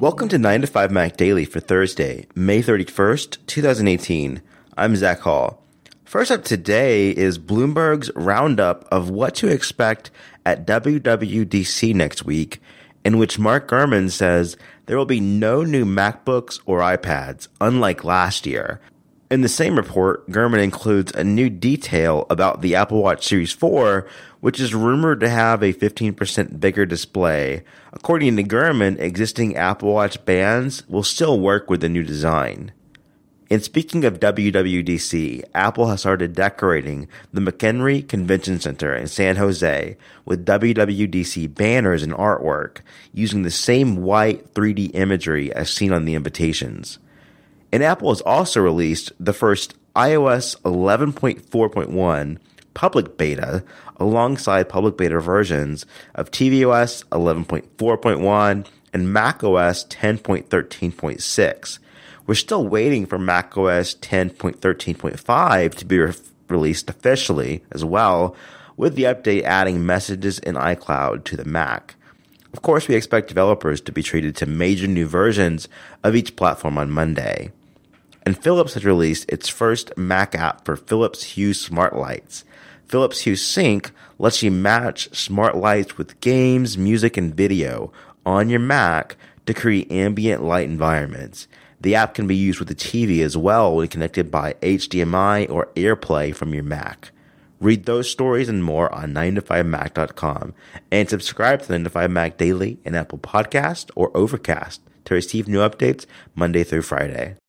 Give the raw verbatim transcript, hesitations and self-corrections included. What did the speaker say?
Welcome to nine to five Mac Daily for Thursday, May thirty-first, twenty eighteen. I'm Zach Hall. First up today is Bloomberg's roundup of what to expect at W W D C next week, in which Mark Gurman says there will be no new MacBooks or iPads, unlike last year. In the same report, Gurman includes a new detail about the Apple Watch Series four, which is rumored to have a fifteen percent bigger display. According to Gurman, existing Apple Watch bands will still work with the new design. And speaking of W W D C, Apple has started decorating the McHenry Convention Center in San Jose with W W D C banners and artwork using the same white three D imagery as seen on the invitations. And Apple has also released the first i O S eleven point four point one public beta alongside public beta versions of tvOS eleven point four point one and macOS ten point thirteen point six. We're still waiting for macOS ten point thirteen point five to be re- released officially as well, with the update adding messages in iCloud to the Mac. Of course, we expect developers to be treated to major new versions of each platform on Monday. And Philips has released its first Mac app for Philips Hue smart lights. Philips Hue Sync lets you match smart lights with games, music, and video on your Mac to create ambient light environments. The app can be used with the T V as well when connected by H D M I or AirPlay from your Mac. Read those stories and more on nine to five mac dot com and subscribe to the nine to five Mac Daily in Apple Podcast or Overcast to receive new updates Monday through Friday.